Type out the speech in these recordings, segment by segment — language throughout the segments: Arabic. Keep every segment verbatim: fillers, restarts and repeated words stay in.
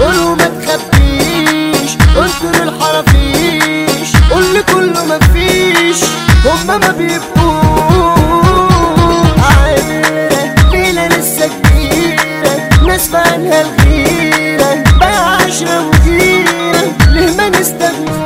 قولوا ما تخبيش انطر الحرافيش، قول لي كله مفيش هما ما بيبقوش عيرة ليلة لسه كبيرة ناس فانها الغيرة بقى عشرة وغيرة ليه ما نستغنوش.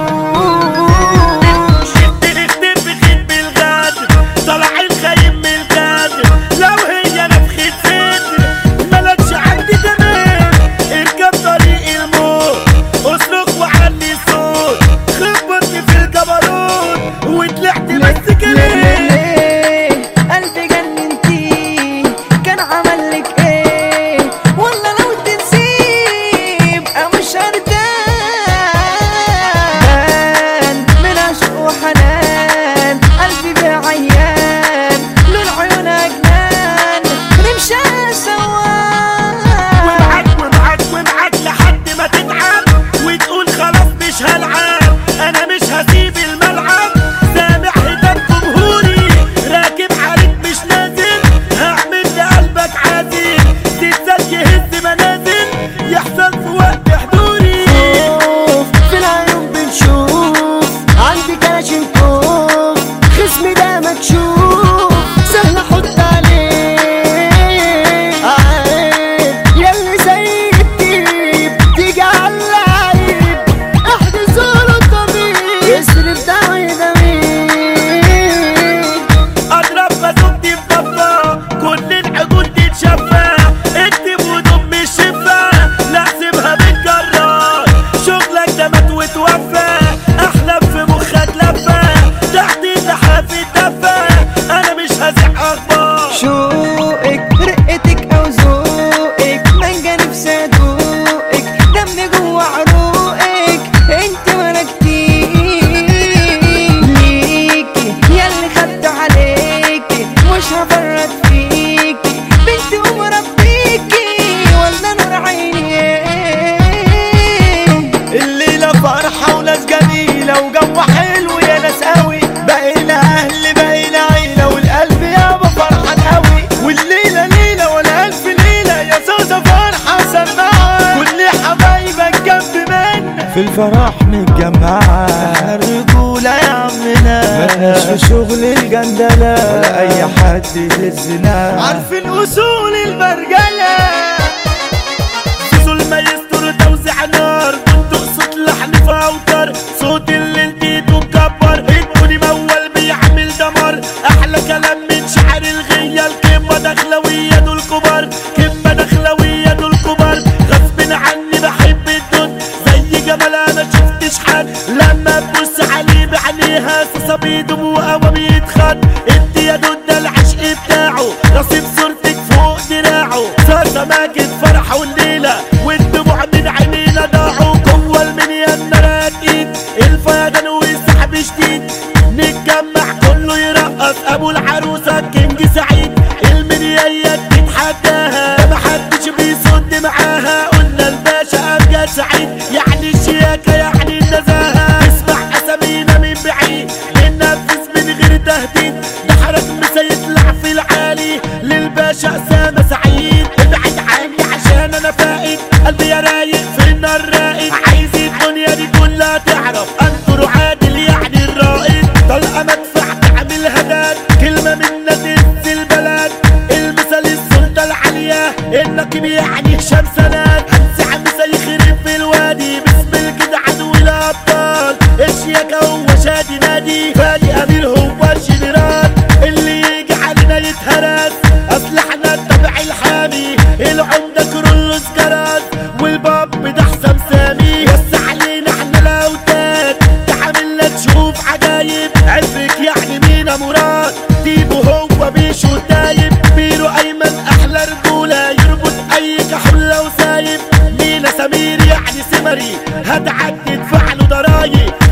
في الفرح متجمعة الرجولة يا عمنا، مالناش في شغل الجندلة ولا أي حد يهزنا، عارفين أصول المرجلة. زول ما يستر توزيع نار بندق صوت لحن في أوتار، صوت اللي انتيته مكبر ادوني موال بيعمل دمار، أحلى كلام من شعر الغية الكبة دخلوية دول كبار، كبة دخلوية دول كبار، غصب عني بحب الدود زي جمال انا شفتش حد، لما تبص عليه بعينيها صاصة بدموعه وبيتخد، انت يا دود ده العشق بتاعه رصيد صورتك فوق دراعه، صاصة ماجد فرحة والليلة والدموع من عينينا ضاعوا، جوه المنيا راقين الفيضان والسحب شديد، نتجمع كله يرقص ابو العروسة كينج سعيد، المنيا تتحداها محدش بيصد معاها، قلنا الباشا امجد سعيد يعني الشياكة يعني النزاهة، اسمع اسامينا من بعيد ننفذ من غير تهديد، ده حرك مسيطلع في العالي للباشا اسامة سعيد، ابعد عني عشان انا فائد قلبي يا رايق في النار رايد، عايز الدنيا دي كلها تعرف انظروا عادل يعني الرائد، طلقة مدفع تعمل هداد كلمة منا تهز البلد، المثل السلطة العالية النقيب يعني هشام سند، هنسع مسيخرين في الوادي باسم الجدعان والابطال، الشياكة هو شادي نادي فادي امير هو الجنرال، اللي يجي علينا يتهرس اصلحنا الطبع الحامي، العمدة كرولوس جراد والباب ده حسام سامي، وسع علينا احنا الاوتاد تعاملنا تشوف عجايب، عفرك يعني مينا مراد ديبو هو بيشو دايب، بيرو ايمن احلى رجولة يربط اي كحولة وسايب، مينا سمير يعني سمري هتعدي تدفع له ضرايب،